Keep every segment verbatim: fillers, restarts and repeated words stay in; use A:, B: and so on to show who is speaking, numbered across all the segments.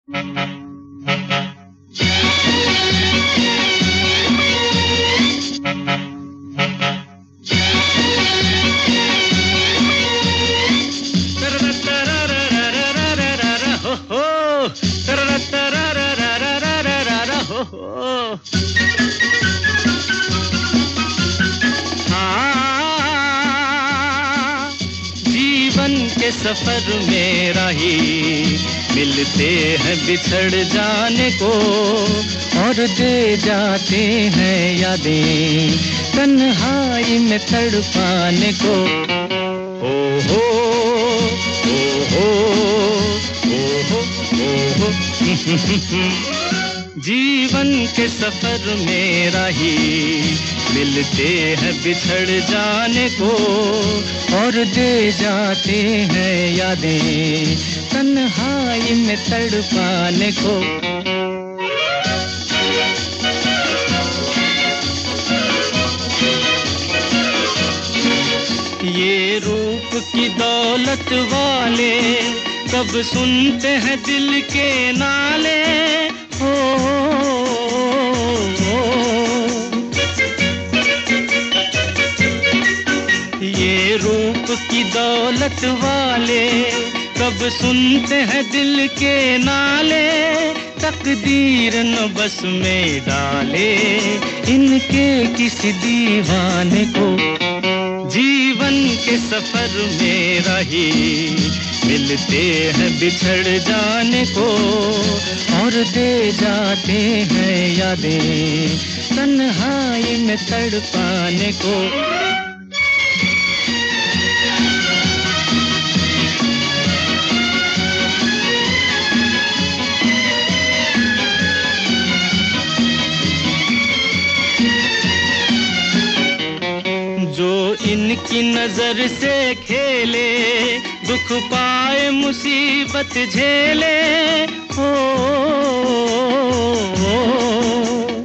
A: के सफर में राही मिलते हैं बिछड़ जाने को और दे जाते हैं यादें तन्हाई में तड़पाने को। ओ हो ओ हो ओ हो ओ हो जीवन के सफर में राही मिलते हैं बिछड़ जाने को और दे जाते हैं यादें तन्हाई में तड़पाने को। ये रूप की दौलत वाले कब सुनते हैं दिल के नाले। हो, हो, हो ये रूप की दौलत वाले कब सुनते हैं दिल के नाले। तकदीर न बस में डाले इनके किसी दीवाने को। जीवन के सफर में राही मिलते हैं बिछड़ जाने को और दे जाते हैं यादें तन्हाई में तड़पाने को। जो इनकी नजर से खेले दुख पाए मुसीबत झेले। हो, हो, हो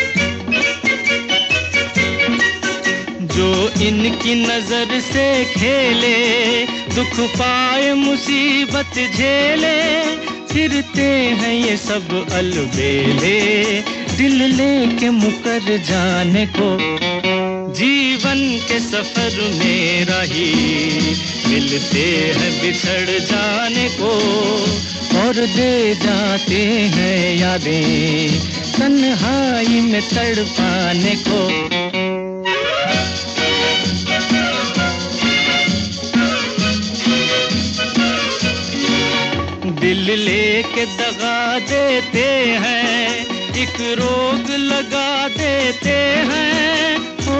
A: जो इनकी नजर से खेले दुख पाए मुसीबत झेले। फिरते हैं ये सब अलबेले दिल लेके मुकर जाने को। जीवन के सफर में राही मिलते हैं बिछड़ जाने को और दे जाते हैं यादें तन्हाई में तड़पाने को। दिल लेके दगा देते हैं एक रोग लगा देते हैं। हो,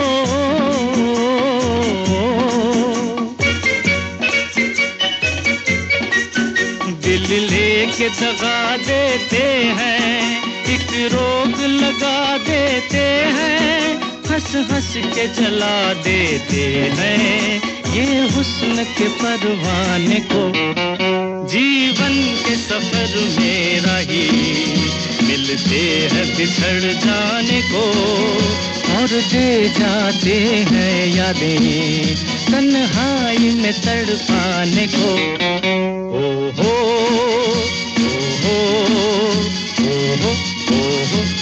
A: दिल लेके दगा देते हैं एक रोग लगा देते हैं। हंस हंस के जला देते हैं ये हुस्न के परवाने को। जीवन के सफर में राही मिलते हैं बिछड़ जाने को और दे जाते हैं यादें तन्हाई में तड़पाने को। ओ हो ओ हो ओ हो ओ हो